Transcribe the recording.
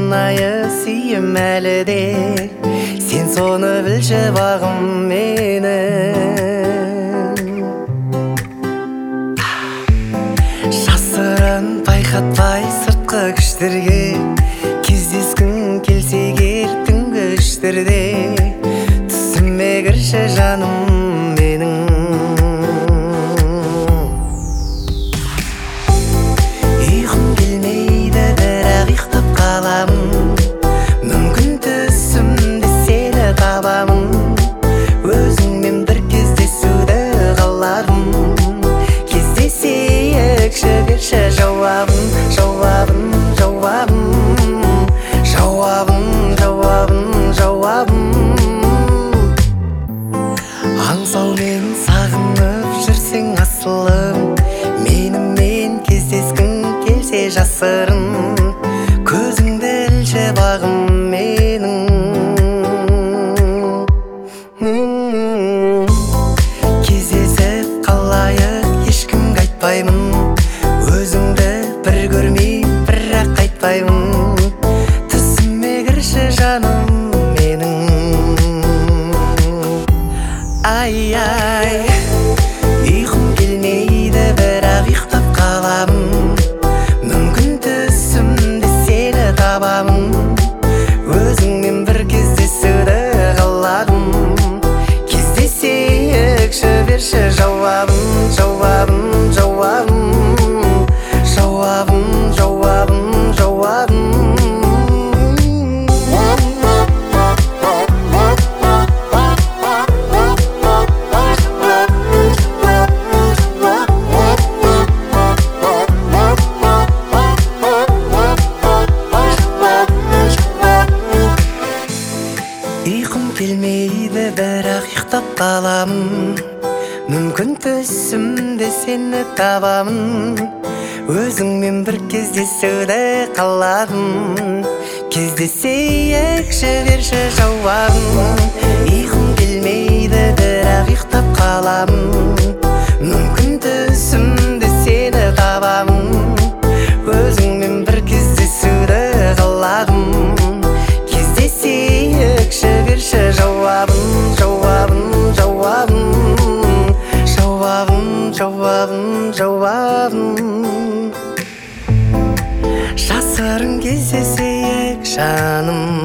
шынайы сүйем әлі де, сен соны білші бағым менің. Жасырын байқатпай сыртқы күштерге, кездескің келсе кел түнгі іштерде, түсіме кірші жаным менің. Ұйқым келмейді, бірақ ұйықтап қаламын. Мүмкін түсімде сені табамын. Өзіңмен бір кездесуді қаларым. Кездесейікші, берші жауабын, жауабын, жауабын, жауабын, жауабын, жауабын. Аңсаумен сағынып жүрсең асылым, менімен кездескің келсе жасырын, көзіңді ілші бағым менің. Кездесіп қалайық, ешкімге айтпаймын, өзіңді бір көрмей бірақ қайтпаймын. Түсіме кірші жаным менің. Ай-ай, ұйқым келмейді, бірақ ұйықтап қаламын. Мүмкін түсімде сені табамын. Өзіңмен бір кездесуді қаладым. Кездесейікші, берші жауабын, жауабын, жауабын, жауабын, жауабын, жауабын. Ұйқым келмейді, бірақ ұйықтап қаламын. Мүмкін түсімде сені табамын. Өзіңмен бір кездесуді қаладым. Кездесейікші, берші жауабын. Ұйқым келмейді, бірақ ұйықтап қаламын. Мүмкін түсімде сені табамын. Өзіңмен бір кездесуді қаладым. Кездесейікші, берші жауабын, жауабын, жауабын, жауабын, жауабын, жауабын. Жасырын кездесейік жаным.